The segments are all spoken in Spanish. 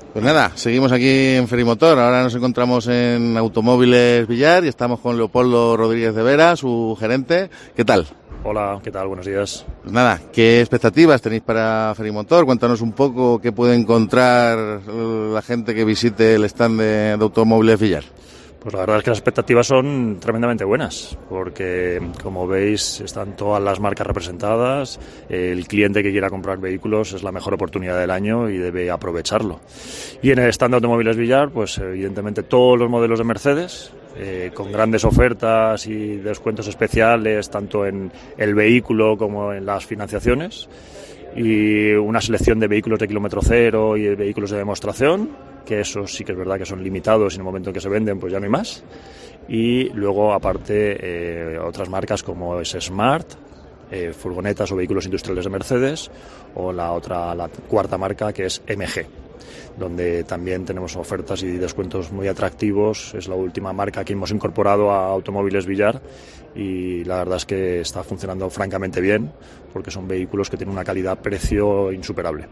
Pues nada, seguimos aquí en Ferimotor. Ahora nos encontramos en Automóviles Villar y estamos con Leopoldo Rodríguez de Vera, su gerente. ¿Qué tal? Hola, ¿qué tal? Buenos días. Pues nada, ¿qué expectativas tenéis para Ferimotor? Cuéntanos un poco qué puede encontrar la gente que visite el stand de Automóviles Villar. Pues la verdad es que las expectativas son tremendamente buenas, porque como veis están todas las marcas representadas, el cliente que quiera comprar vehículos es la mejor oportunidad del año y debe aprovecharlo. Y en el stand de Automóviles Villar, pues evidentemente todos los modelos de Mercedes, con grandes ofertas y descuentos especiales tanto en el vehículo como en las financiaciones, y una selección de vehículos de kilómetro cero y de vehículos de demostración, que esos sí que es verdad que son limitados y en el momento en que se venden pues ya no hay más. Y luego aparte otras marcas como es Smart, furgonetas o vehículos industriales de Mercedes, o la cuarta marca que es MG, donde también tenemos ofertas y descuentos muy atractivos. Es la última marca que hemos incorporado a Automóviles Villar y la verdad es que está funcionando francamente bien, porque son vehículos que tienen una calidad-precio insuperable.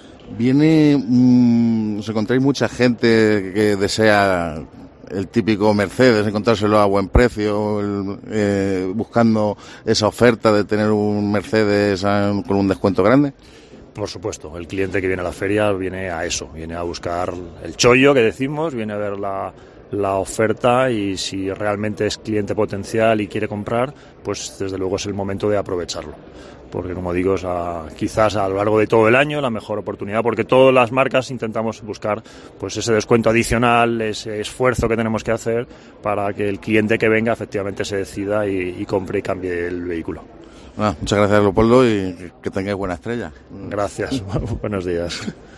Os encontráis mucha gente que desea el típico Mercedes, encontrárselo a buen precio, buscando esa oferta de tener un Mercedes con un descuento grande. Por supuesto, el cliente que viene a la feria viene a eso, viene a buscar el chollo que decimos, viene a ver la oferta, y si realmente es cliente potencial y quiere comprar, pues desde luego es el momento de aprovecharlo. Porque como digo, quizás a lo largo de todo el año la mejor oportunidad, porque todas las marcas intentamos buscar pues ese descuento adicional, ese esfuerzo que tenemos que hacer para que el cliente que venga efectivamente se decida y compre y cambie el vehículo. Muchas gracias, Leopoldo, y que tengáis buena estrella. Gracias, buenos días.